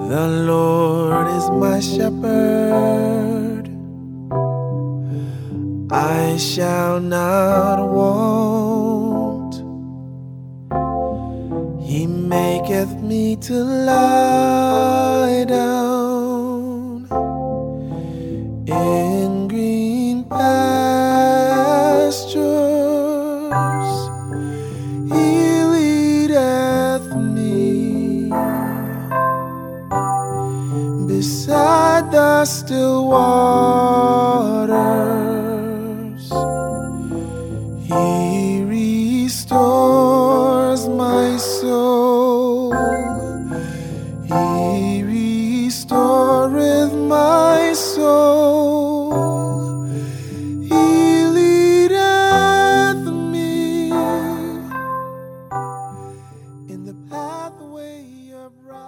The Lord is my shepherd, I shall not want. He maketh me to lie down in green pastures. He leadeth me beside the still waters. He restores my soul. He restoreth my soul. He leadeth me in the pathway of righteousness.